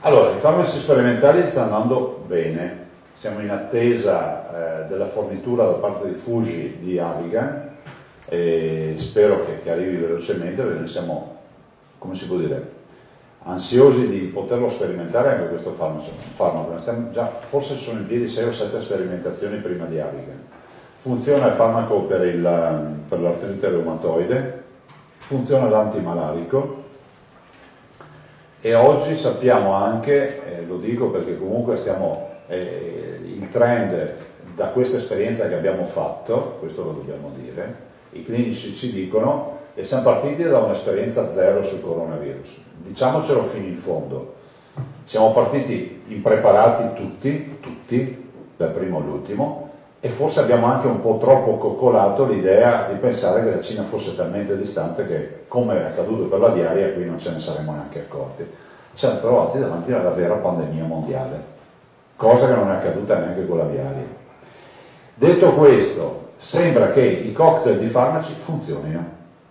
Allora, i farmaci sperimentali stanno andando bene, siamo in attesa della fornitura da parte di Fuji di Avigan e spero che arrivi velocemente perché noi siamo, come si può dire, ansiosi di poterlo sperimentare anche questo farmaco. Forse sono in piedi 6 o 7 sperimentazioni prima di Avigan. Funziona il farmaco per l'artrite reumatoide, funziona l'antimalarico e oggi sappiamo anche, lo dico perché comunque il trend da questa esperienza che abbiamo fatto, questo lo dobbiamo dire, i clinici ci dicono e siamo partiti da un'esperienza zero sul coronavirus, diciamocelo fino in fondo, siamo partiti impreparati tutti, dal primo all'ultimo, e forse abbiamo anche un po' troppo coccolato l'idea di pensare che la Cina fosse talmente distante che, come è accaduto per l'aviaria, qui non ce ne saremmo neanche accorti. Ci siamo trovati davanti alla vera pandemia mondiale, cosa che non è accaduta neanche con l'aviaria. Detto questo, sembra che i cocktail di farmaci funzionino.